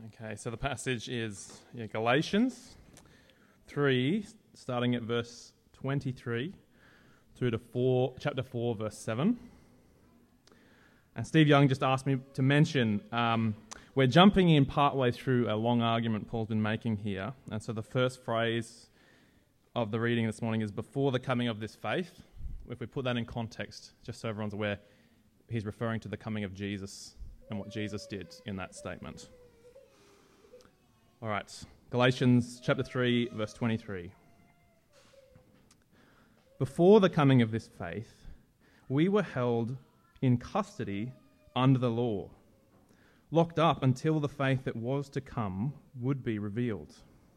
Okay, so the passage is Galatians 3, starting at verse 23 through to chapter 4, verse 7. And Steve Young just asked me to mention, we're jumping in partway through a long argument Paul's been making here. And so the first phrase of the reading this morning is before the coming of this faith. If we put that in context, just so everyone's aware, he's referring to the coming of Jesus and what Jesus did in that statement. All right, Galatians chapter 3, verse 23. Before the coming of this faith, we were held in custody under the law, locked up until the faith that was to come would be revealed.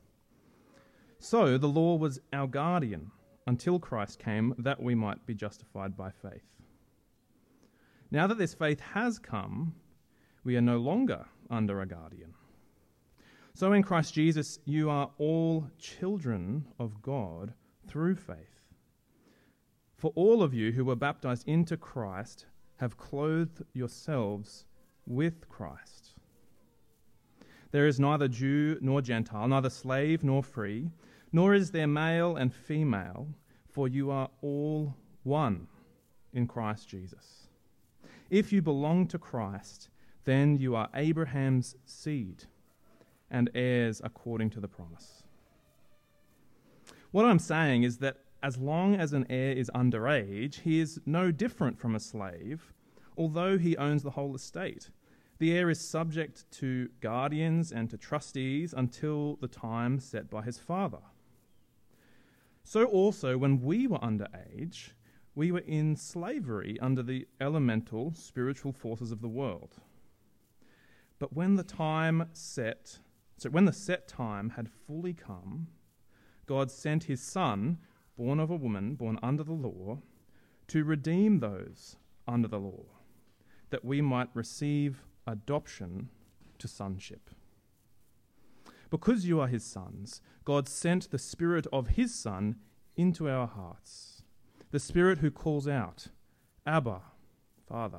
So the law was our guardian until Christ came, that we might be justified by faith. Now that this faith has come, we are no longer under a guardian. So in Christ Jesus, you are all children of God through faith. For all of you who were baptized into Christ have clothed yourselves with Christ. There is neither Jew nor Gentile, neither slave nor free, nor is there male and female, for you are all one in Christ Jesus. If you belong to Christ, then you are Abraham's seed and heirs according to the promise. What I'm saying is that as long as an heir is underage, he is no different from a slave, although he owns the whole estate. The heir is subject to guardians and to trustees until the time set by his father. So also, when we were underage, we were in slavery under the elemental spiritual forces of the world. But when the set time had fully come, God sent his Son, born of a woman, born under the law, to redeem those under the law, that we might receive adoption to sonship. Because you are his sons, God sent the Spirit of his Son into our hearts, the Spirit who calls out, Abba, Father.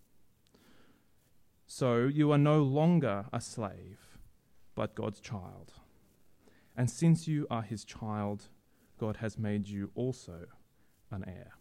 So you are no longer a slave, but God's child. And since you are his child, God has made you also an heir.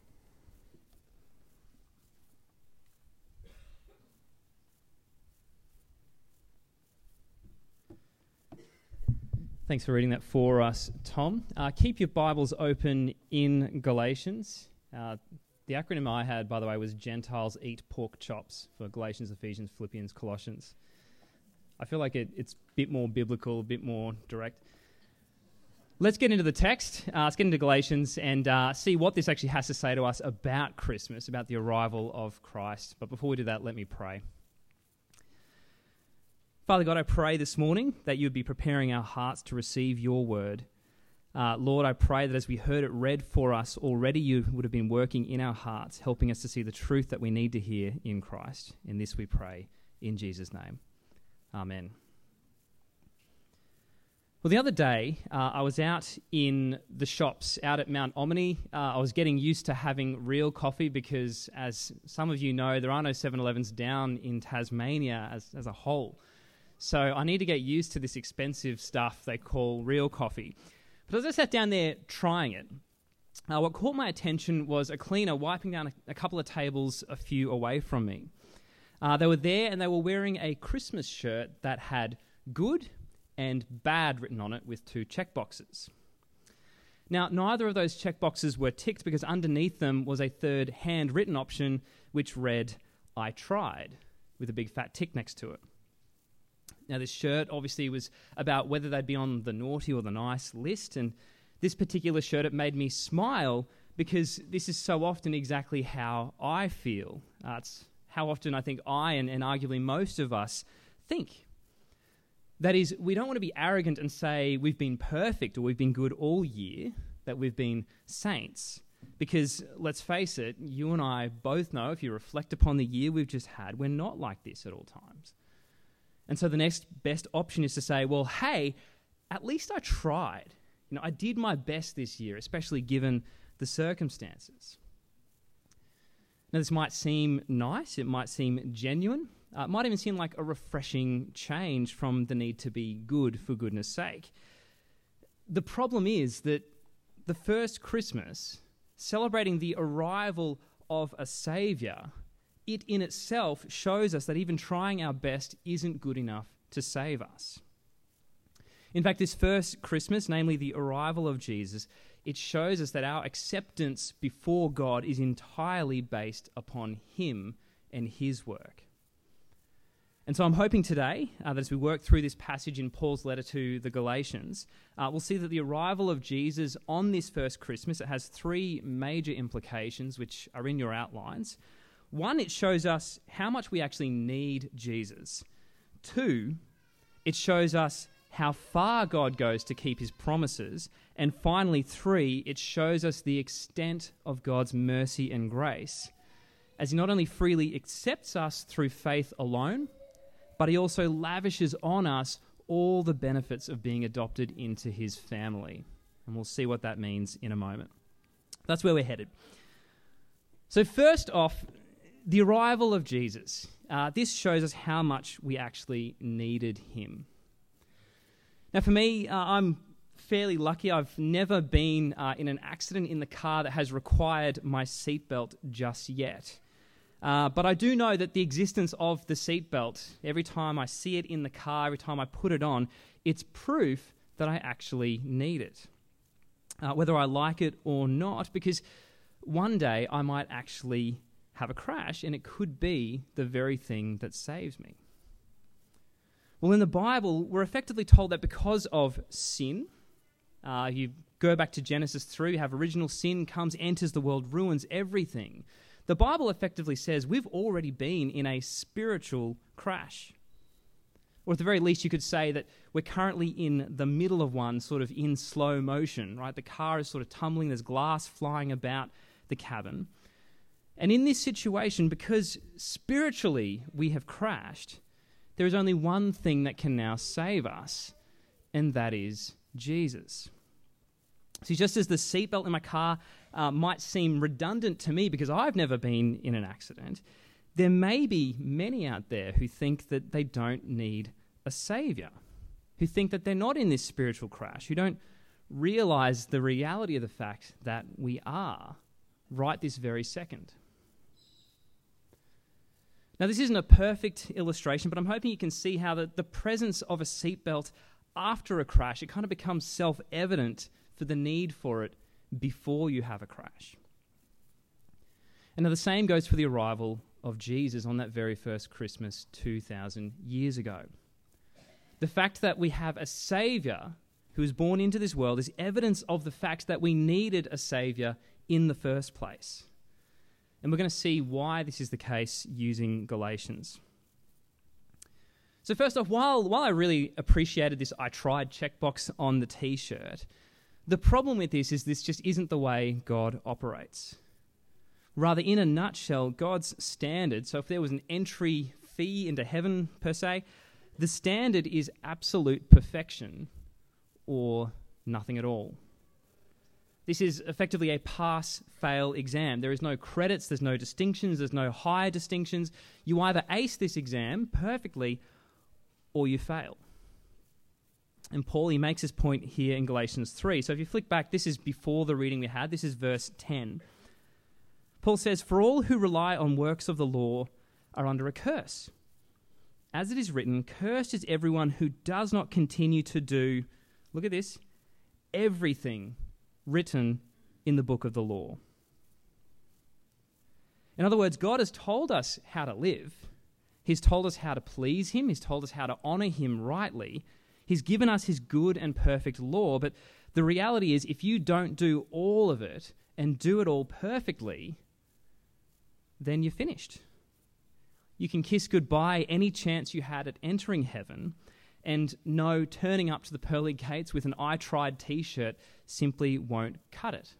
Thanks for reading that for us, Tom. Keep your Bibles open in Galatians. The acronym I had, by the way, was Gentiles Eat Pork Chops for Galatians, Ephesians, Philippians, Colossians. I feel like it's a bit more biblical, a bit more direct. Let's get into the text. Let's get into Galatians and see what this actually has to say to us about Christmas, about the arrival of Christ. But before we do that, let me pray. Father God, I pray this morning that you would be preparing our hearts to receive your word. Lord, I pray that as we heard it read for us already, you would have been working in our hearts, helping us to see the truth that we need to hear in Christ. In this we pray, in Jesus' name. Amen. Well, the other day, I was out in the shops out at Mount Omni. I was getting used to having real coffee because, as some of you know, there are no 7-Elevens down in Tasmania as a whole. So I need to get used to this expensive stuff they call real coffee. But as I sat down there trying it, what caught my attention was a cleaner wiping down a couple of tables a few away from me. They were there and they were wearing a Christmas shirt that had good and bad written on it with 2 checkboxes. Now, neither of those checkboxes were ticked because underneath them was a third handwritten option which read, I tried, with a big fat tick next to it. Now, this shirt obviously was about whether they'd be on the naughty or the nice list, and this particular shirt, it made me smile because this is so often exactly how I feel. It's how often I think I, and arguably most of us, think. That is, we don't want to be arrogant and say we've been perfect or we've been good all year, that we've been saints. Because, let's face it, you and I both know, if you reflect upon the year we've just had, we're not like this at all times. And so the next best option is to say, well, hey, at least I tried. I did my best this year, especially given the circumstances. Now, this might seem nice, it might seem genuine, It might even seem like a refreshing change from the need to be good for goodness sake. The problem is that the first Christmas, celebrating the arrival of a Saviour, it in itself shows us that even trying our best isn't good enough to save us. In fact, this first Christmas, namely the arrival of Jesus, it shows us that our acceptance before God is entirely based upon Him and His work. And so I'm hoping today that as we work through this passage in Paul's letter to the Galatians, we'll see that the arrival of Jesus on this first Christmas, it has three major implications which are in your outlines. One, it shows us how much we actually need Jesus. Two, it shows us how far God goes to keep His promises. And finally, three, it shows us the extent of God's mercy and grace, as He not only freely accepts us through faith alone, but He also lavishes on us all the benefits of being adopted into His family. And we'll see what that means in a moment. That's where we're headed. So first off, the arrival of Jesus. This shows us how much we actually needed Him. Now for me, I'm fairly lucky. I've never been in an accident in the car that has required my seatbelt just yet. But I do know that the existence of the seatbelt, every time I see it in the car, every time I put it on, it's proof that I actually need it. Whether I like it or not, because one day I might actually have a crash and it could be the very thing that saves me. Well, in the Bible, we're effectively told that because of sin, you go back to Genesis 3, you have original sin comes, enters the world, ruins everything. The Bible effectively says we've already been in a spiritual crash. Or at the very least, you could say that we're currently in the middle of one, sort of in slow motion, right? The car is sort of tumbling, there's glass flying about the cabin. And in this situation, because spiritually we have crashed, there is only one thing that can now save us, and that is Jesus. See, just as the seatbelt in my car might seem redundant to me because I've never been in an accident, there may be many out there who think that they don't need a saviour, who think that they're not in this spiritual crash, who don't realise the reality of the fact that we are right this very second. Now, this isn't a perfect illustration, but I'm hoping you can see how the presence of a seatbelt after a crash, it kind of becomes self-evident for the need for it before you have a crash. And now the same goes for the arrival of Jesus on that very first Christmas 2,000 years ago. The fact that we have a Saviour who was born into this world is evidence of the fact that we needed a Saviour in the first place. And we're going to see why this is the case using Galatians. So first off, while I really appreciated this I tried checkbox on the t-shirt, the problem with this is this just isn't the way God operates. Rather, in a nutshell, God's standard, so if there was an entry fee into heaven per se, the standard is absolute perfection or nothing at all. This is effectively a pass-fail exam. There is no credits, there's no distinctions, there's no higher distinctions. You either ace this exam perfectly or you fail. And Paul, he makes his point here in Galatians 3. So if you flick back, this is before the reading we had. This is verse 10. Paul says, "For all who rely on works of the law are under a curse. As it is written, cursed is everyone who does not continue to do," look at this, "everything written in the book of the law." In other words, God has told us how to live. He's told us how to please Him. He's told us how to honour Him rightly. He's given us His good and perfect law. But the reality is, if you don't do all of it and do it all perfectly, then you're finished. You can kiss goodbye any chance you had at entering heaven, and no, turning up to the pearly gates with an I tried t-shirt simply won't cut it.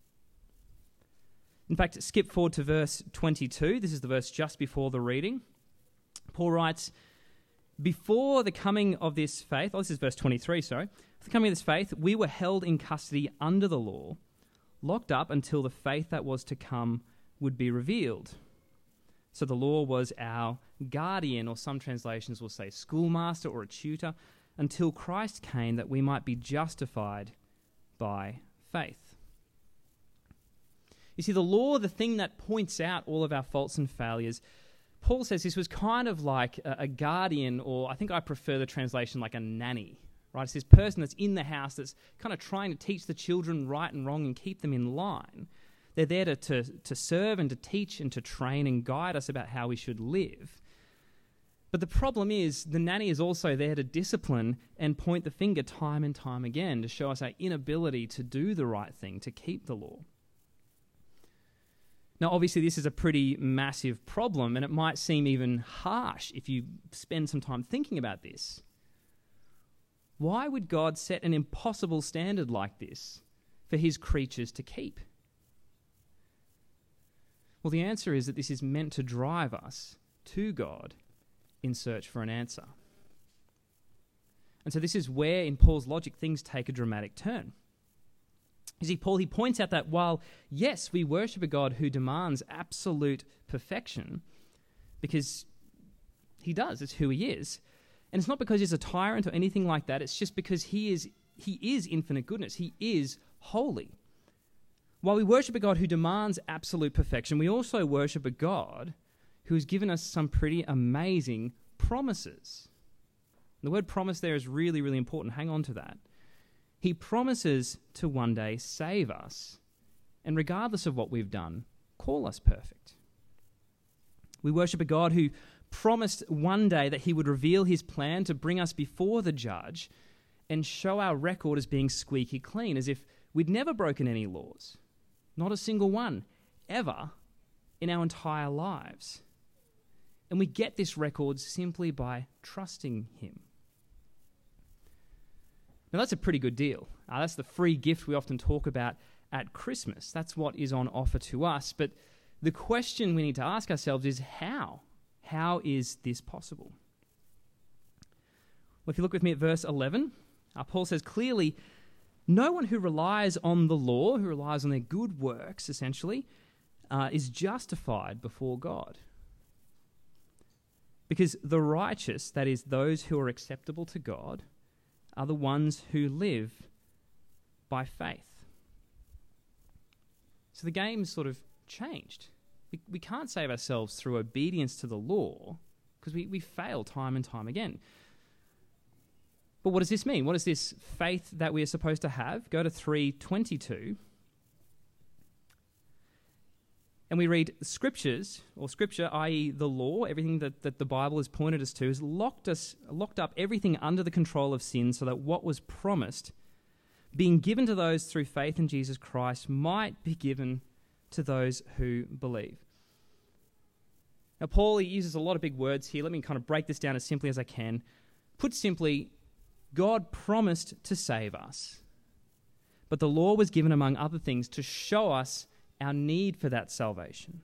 In fact, skip forward to verse 22. This is the verse just before the reading. Paul writes, "Before the coming of this faith," this is verse 23, sorry. "Before the coming of this faith, we were held in custody under the law, locked up until the faith that was to come would be revealed. So the law was our guardian, or some translations will say schoolmaster or a tutor, until Christ came that we might be justified by faith. You see, the law, the thing that points out all of our faults and failures, Paul says this was kind of like a guardian, or I think I prefer the translation like a nanny, right? It's this person that's in the house that's kind of trying to teach the children right and wrong and keep them in line. They're there to serve and to teach and to train and guide us about how we should live. But the problem is the nanny is also there to discipline and point the finger time and time again to show us our inability to do the right thing, to keep the law. Now, obviously, this is a pretty massive problem, and it might seem even harsh if you spend some time thinking about this. Why would God set an impossible standard like this for his creatures to keep? Well, the answer is that this is meant to drive us to God in search for an answer. And so this is where, in Paul's logic, things take a dramatic turn. You see, Paul, he points out that while, yes, we worship a God who demands absolute perfection, because he does, it's who he is, and it's not because he's a tyrant or anything like that, it's just because he is infinite goodness, he is holy. While we worship a God who demands absolute perfection, we also worship a God who has given us some pretty amazing promises. The word promise there is really, really important. Hang on to that. He promises to one day save us, and regardless of what we've done, call us perfect. We worship a God who promised one day that he would reveal his plan to bring us before the judge and show our record as being squeaky clean, as if we'd never broken any laws. Not a single one, ever, in our entire lives. And we get this record simply by trusting him. Now, that's a pretty good deal. That's the free gift we often talk about at Christmas. That's what is on offer to us. But the question we need to ask ourselves is how? How is this possible? Well, if you look with me at verse 11, Paul says clearly, no one who relies on the law, who relies on their good works, essentially, is justified before God. Because the righteous, that is, those who are acceptable to God, are the ones who live by faith. So the game's sort of changed. We can't save ourselves through obedience to the law because we fail time and time again. But what does this mean? What is this faith that we are supposed to have? Go to 3:22. And we read scriptures, or scripture, i.e. the law, everything that the Bible has pointed us to, has locked up everything under the control of sin so that what was promised, being given to those through faith in Jesus Christ, might be given to those who believe. Now, Paul, he uses a lot of big words here. Let me kind of break this down as simply as I can. Put simply, God promised to save us, but the law was given, among other things, to show us our need for that salvation.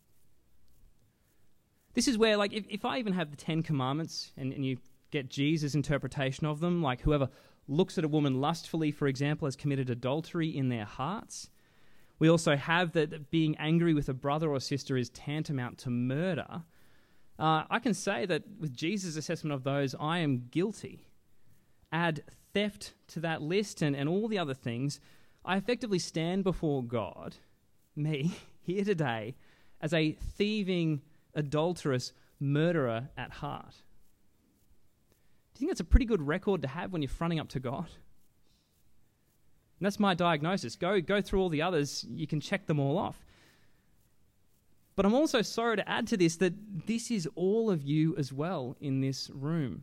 This is where, like, if I even have the 10 Commandments and you get Jesus' interpretation of them, like whoever looks at a woman lustfully, for example, has committed adultery in their hearts. We also have that being angry with a brother or sister is tantamount to murder. I can say that with Jesus' assessment of those, I am guilty. Add theft to that list and all the other things, I effectively stand before God, me, here today, as a thieving, adulterous murderer at heart. Do you think that's a pretty good record to have when you're fronting up to God? And that's my diagnosis. Go through all the others, you can check them all off. But I'm also sorry to add to this that this is all of you as well in this room.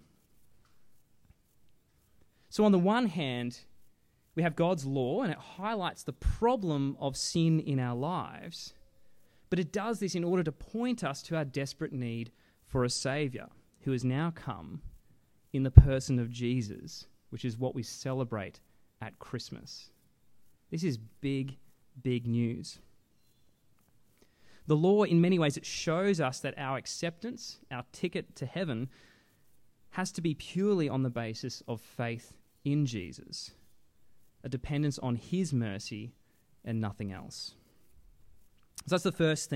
So on the one hand, we have God's law, and it highlights the problem of sin in our lives. But it does this in order to point us to our desperate need for a Saviour who has now come in the person of Jesus, which is what we celebrate at Christmas. This is big, big news. The law, in many ways, it shows us that our acceptance, our ticket to heaven, has to be purely on the basis of faith in Jesus, a dependence on his mercy and nothing else. So that's the first thing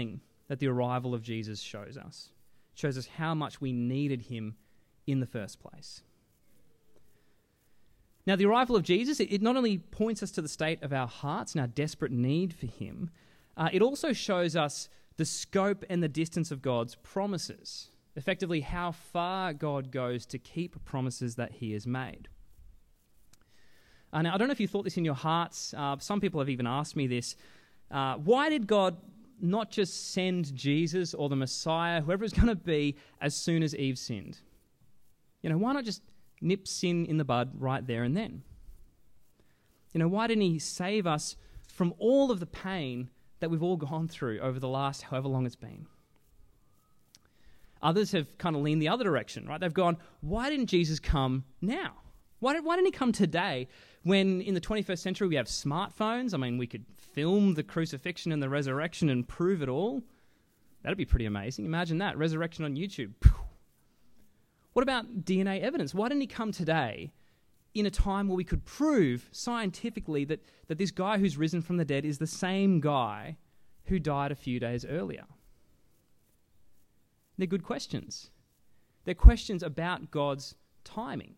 that the arrival of Jesus shows us. It shows us how much we needed him in the first place. Now, the arrival of Jesus, it not only points us to the state of our hearts and our desperate need for him, it also shows us the scope and the distance of God's promises, effectively how far God goes to keep promises that he has made. Now, I don't know if you thought this in your hearts. Some people have even asked me this. Why did God not just send Jesus or the Messiah, whoever it's going to be, as soon as Eve sinned? Why not just nip sin in the bud right there and then? Why didn't he save us from all of the pain that we've all gone through over the last however long it's been? Others have kind of leaned the other direction, right? They've gone, why didn't Jesus come now? Why didn't he come today when in the 21st century we have smartphones? I mean, we could film the crucifixion and the resurrection and prove it all. That'd be pretty amazing. Imagine that, resurrection on YouTube. What about DNA evidence? Why didn't he come today in a time where we could prove scientifically that this guy who's risen from the dead is the same guy who died a few days earlier? They're good questions. They're questions about God's timing.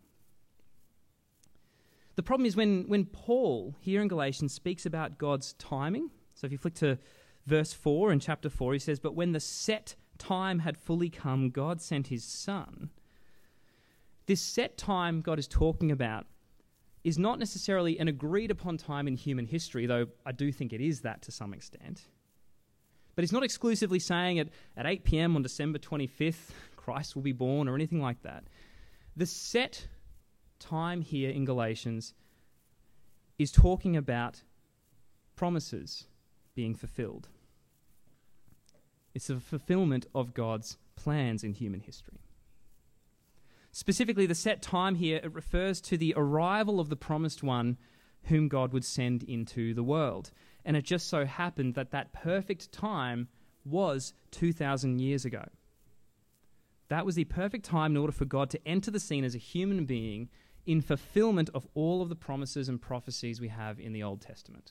The problem is when Paul, here in Galatians, speaks about God's timing, so if you flick to verse 4 in chapter 4, he says, "But when the set time had fully come, God sent his Son." This set time God is talking about is not necessarily an agreed-upon time in human history, though I do think it is that to some extent. But he's not exclusively saying at 8 p.m. on December 25th, Christ will be born or anything like that. The set time here in Galatians is talking about promises being fulfilled. It's the fulfillment of God's plans in human history. Specifically, the set time here, it refers to the arrival of the promised one whom God would send into the world. And it just so happened that perfect time was 2,000 years ago. That was the perfect time in order for God to enter the scene as a human being in fulfillment of all of the promises and prophecies we have in the Old Testament.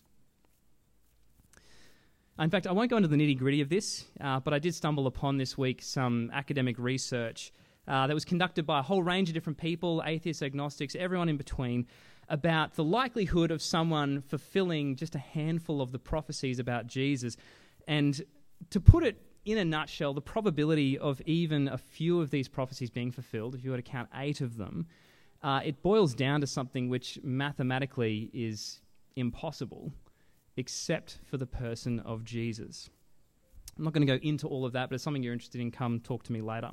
In fact, I won't go into the nitty-gritty of this, but I did stumble upon this week some academic research that was conducted by a whole range of different people, atheists, agnostics, everyone in between, about the likelihood of someone fulfilling just a handful of the prophecies about Jesus. And to put it in a nutshell, the probability of even a few of these prophecies being fulfilled, if you were to count 8 of them, it boils down to something which mathematically is impossible, except for the person of Jesus. I'm not going to go into all of that, but if it's something you're interested in, come talk to me later.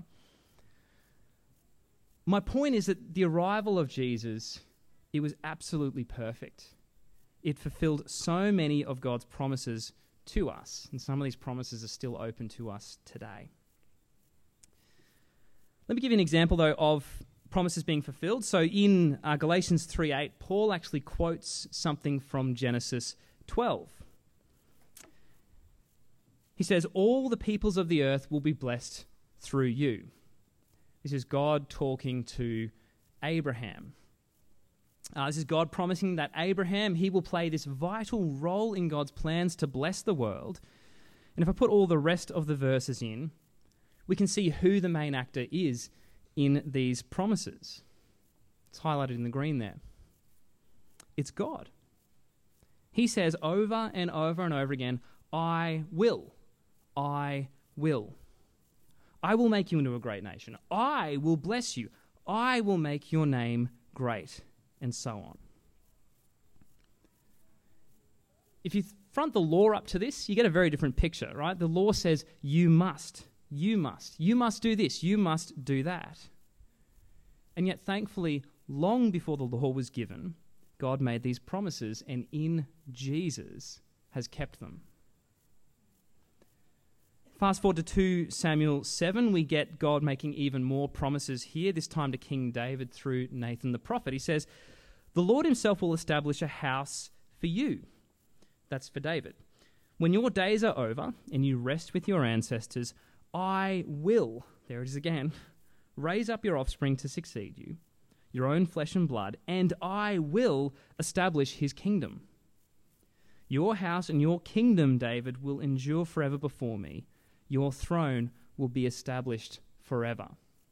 My point is that the arrival of Jesus, it was absolutely perfect. It fulfilled so many of God's promises to us, and some of these promises are still open to us today. Let me give you an example, though, of promises being fulfilled. So in Galatians 3:8, Paul actually quotes something from Genesis 12. He says, "All the peoples of the earth will be blessed through you." This is God talking to Abraham. This is God promising that Abraham, he will play this vital role in God's plans to bless the world. And if I put all the rest of the verses in, we can see who the main actor is in these promises. It's highlighted in the green there. It's God. He says over and over and over again, I will. I will. I will make you into a great nation. I will bless you. I will make your name great. And so on. If you front the law up to this, you get a very different picture, right? The law says you must do this, you must do that. And yet, thankfully, long before the law was given, God made these promises, and in Jesus has kept them. Fast forward to 2 Samuel 7, we get God making even more promises here, this time to King David through Nathan the prophet. He says, "The Lord himself will establish a house for you." That's for David. "When your days are over and you rest with your ancestors, I will," there it is again, "raise up your offspring to succeed you, your own flesh and blood, and I will establish his kingdom. Your house and your kingdom, David, will endure forever before me. your throne will be established forever.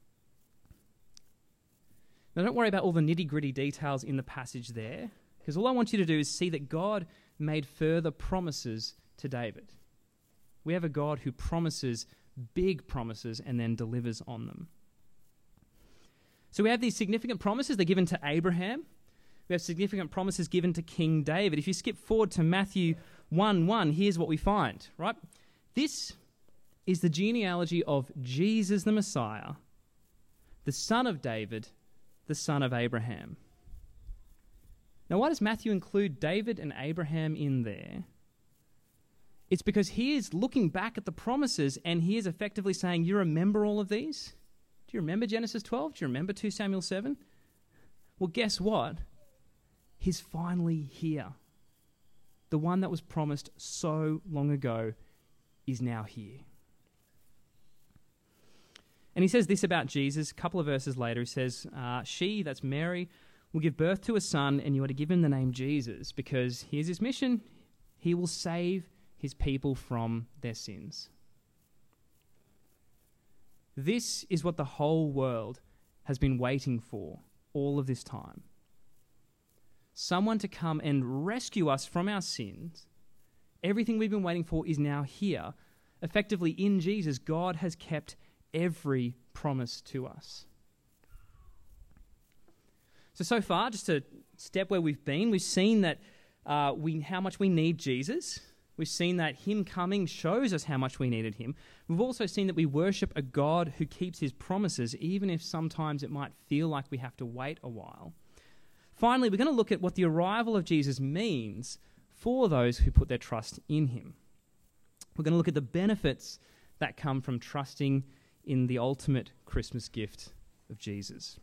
Now, don't worry about all the nitty-gritty details in the passage there, because all I want you to do is see that God made further promises to David. We have a God who promises big promises and then delivers on them. So we have these significant promises. They're given to Abraham. We have significant promises given to King David. If you skip forward to Matthew 1:1, here's what we find, right? This is the genealogy of Jesus the Messiah, the son of David, the son of Abraham. Now, why does Matthew include David and Abraham in there? It's because he is looking back at the promises and he is effectively saying, you remember all of these? Do you remember Genesis 12? Do you remember 2 Samuel 7? Well, guess what? He's finally here. The one that was promised so long ago is now here. And he says this about Jesus. A couple of verses later, he says, she, that's Mary, will give birth to a son, and you are to give him the name Jesus, because here's his mission. He will save his people from their sins. This is what the whole world has been waiting for all of this time. Someone to come and rescue us from our sins. Everything we've been waiting for is now here. Effectively, in Jesus, God has kept every promise to us. So far, just to step where we've been, we've seen that how much we need Jesus. We've seen that him coming shows us how much we needed him. We've also seen that we worship a God who keeps his promises, even if sometimes it might feel like we have to wait a while. Finally, we're going to look at what the arrival of Jesus means for those who put their trust in him. We're going to look at the benefits that come from trusting in the ultimate Christmas gift of Jesus.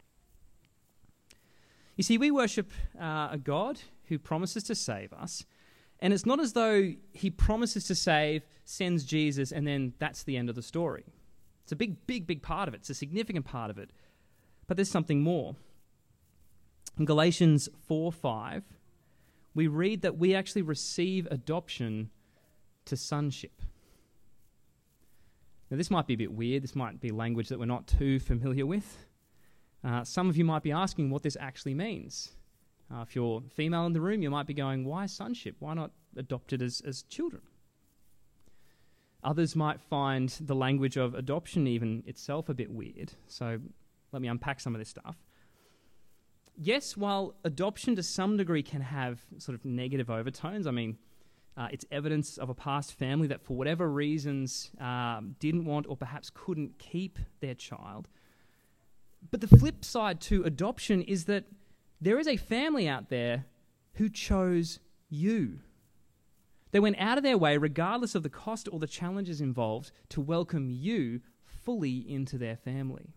You see, we worship a God who promises to save us, and it's not as though he promises to save, sends Jesus, and then that's the end of the story. It's a big part of it. It's a significant part of it. But there's something more. In Galatians 4:5, we read that we actually receive adoption to sonship. Now, this might be a bit weird. This might be language that we're not too familiar with. Some of you might be asking what this actually means. If you're female in the room, you might be going, why sonship? Why not adopted as children? Others might find the language of adoption even itself a bit weird. So let me unpack some of this stuff. Yes, while adoption to some degree can have sort of negative overtones, I mean, it's evidence of a past family that for whatever reasons didn't want or perhaps couldn't keep their child. But the flip side to adoption is that there is a family out there who chose you. They went out of their way, regardless of the cost or the challenges involved, to welcome you fully into their family.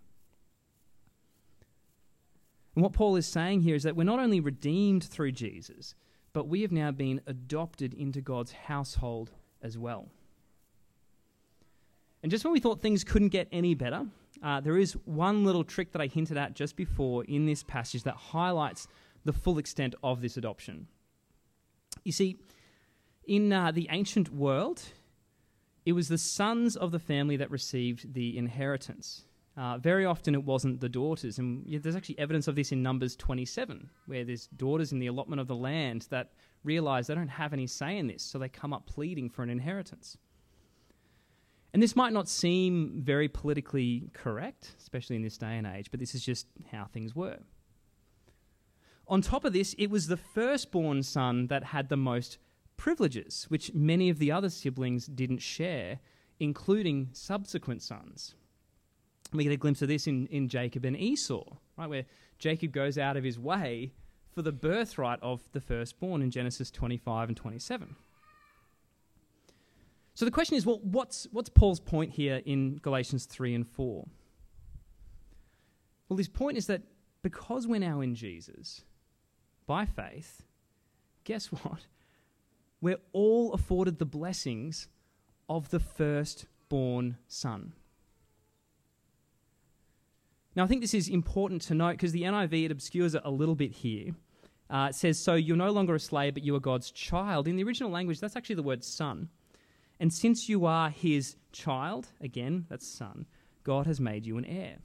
And what Paul is saying here is that we're not only redeemed through Jesus, but we have now been adopted into God's household as well. And just when we thought things couldn't get any better, there is one little trick that I hinted at just before in this passage that highlights the full extent of this adoption. You see, in the ancient world, it was the sons of the family that received the inheritance. Very often it wasn't the daughters, and there's actually evidence of this in Numbers 27, where there's daughters in the allotment of the land that realize they don't have any say in this, so they come up pleading for an inheritance. And this might not seem very politically correct, especially in this day and age, but this is just how things were. On top of this, it was the firstborn son that had the most privileges, which many of the other siblings didn't share, including subsequent sons. We get a glimpse of this in Jacob and Esau, right, where Jacob goes out of his way for the birthright of the firstborn in Genesis 25 and 27. So the question is, well, what's Paul's point here in Galatians 3 and 4? Well, his point is that because we're now in Jesus, by faith, guess what? We're all afforded the blessings of the firstborn son. Now, I think this is important to note because the NIV, it obscures it a little bit here. It says, so you're no longer a slave, but you are God's child. In the original language, that's actually the word son. And since you are his child, again, that's son, God has made you an heir.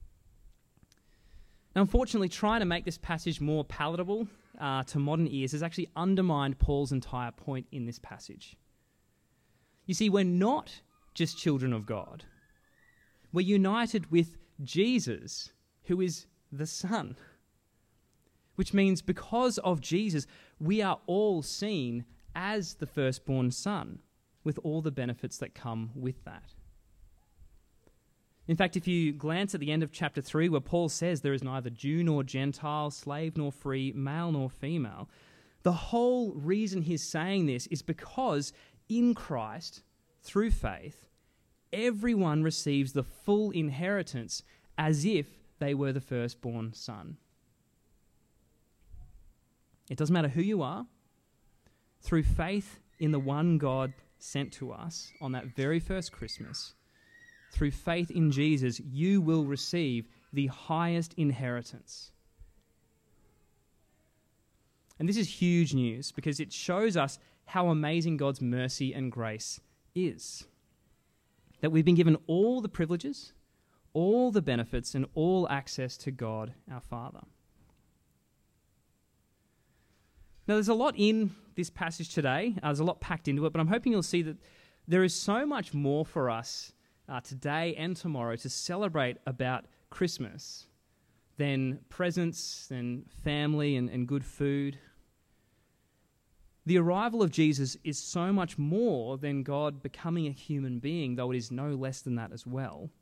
Now, unfortunately, trying to make this passage more palatable to modern ears has actually undermined Paul's entire point in this passage. You see, we're not just children of God. We're united with Jesus, who is the Son. Which means because of Jesus, we are all seen as the firstborn son, with all the benefits that come with that. In fact, if you glance at the end of chapter 3, where Paul says there is neither Jew nor Gentile, slave nor free, male nor female, the whole reason he's saying this is because in Christ, through faith, everyone receives the full inheritance as if they were the firstborn son. It doesn't matter who you are. Through faith in the one God sent to us on that very first Christmas, through faith in Jesus, you will receive the highest inheritance. And this is huge news because it shows us how amazing God's mercy and grace is. That we've been given all the privileges, all the benefits, and all access to God, our Father. Now, there's a lot in this passage today. There's a lot packed into it, but I'm hoping you'll see that there is so much more for us today and tomorrow to celebrate about Christmas than presents, than family and good food. The arrival of Jesus is so much more than God becoming a human being, though it is no less than that as well.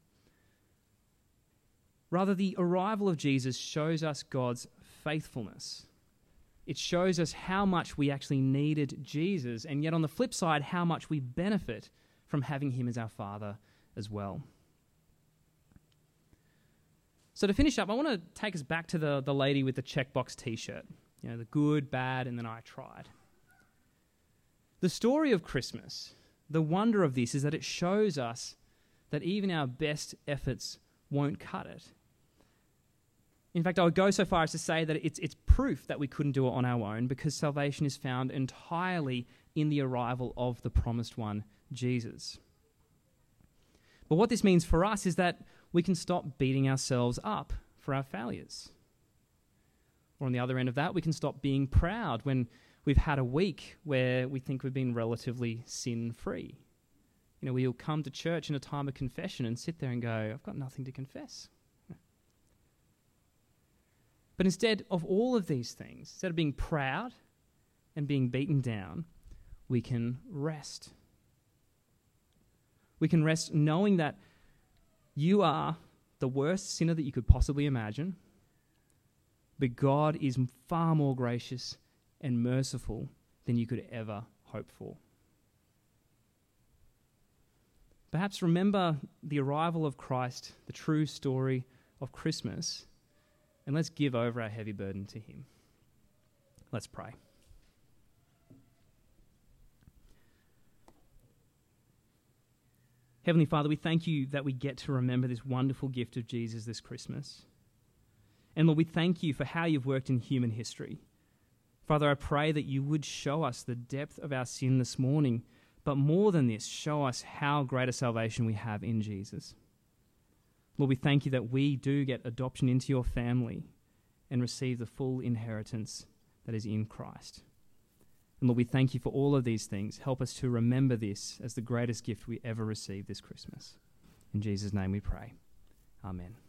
Rather, the arrival of Jesus shows us God's faithfulness. It shows us how much we actually needed Jesus, and yet on the flip side, how much we benefit from having him as our Father as well. So to finish up, I want to take us back to the lady with the checkbox t-shirt. You know, the good, bad, and then I tried. The story of Christmas, the wonder of this is that it shows us that even our best efforts won't cut it. In fact, I would go so far as to say that it's proof that we couldn't do it on our own because salvation is found entirely in the arrival of the promised one, Jesus. But what this means for us is that we can stop beating ourselves up for our failures. Or on the other end of that, we can stop being proud when we've had a week where we think we've been relatively sin-free. You know, we'll come to church in a time of confession and sit there and go, I've got nothing to confess. But instead of all of these things, instead of being proud and being beaten down, we can rest. We can rest knowing that you are the worst sinner that you could possibly imagine, but God is far more gracious and merciful than you could ever hope for. Perhaps remember the arrival of Christ, the true story of Christmas, and let's give over our heavy burden to him. Let's pray. Heavenly Father, we thank you that we get to remember this wonderful gift of Jesus this Christmas. And Lord, we thank you for how you've worked in human history. Father, I pray that you would show us the depth of our sin this morning, but more than this, show us how great a salvation we have in Jesus. Lord, we thank you that we do get adoption into your family and receive the full inheritance that is in Christ. And Lord, we thank you for all of these things. Help us to remember this as the greatest gift we ever received this Christmas. In Jesus' name we pray. Amen.